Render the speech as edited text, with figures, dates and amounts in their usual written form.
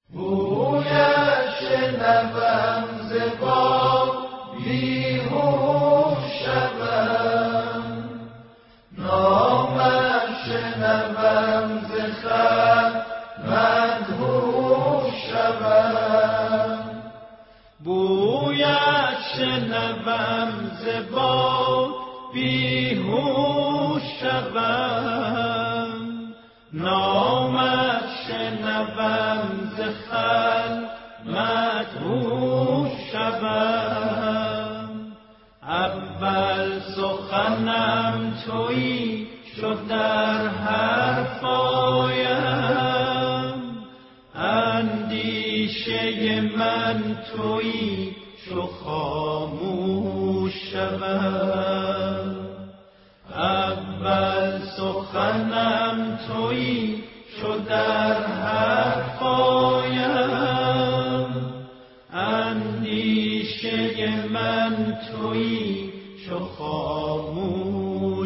بویش شنوم ز باد بیهوش شوم، نامش شنوم ز خلق مدهوش شوم. بویش شنوم ز باد بیهوش شوم، نامش شنوم ز خلق مدهوش شوم. اول سخنم تویی شد در حرفایم، اندیشه من تویی چو خاموش شوم. اول سخنم تویی شد در حرفایم، اندیشه من تویی چو خاموش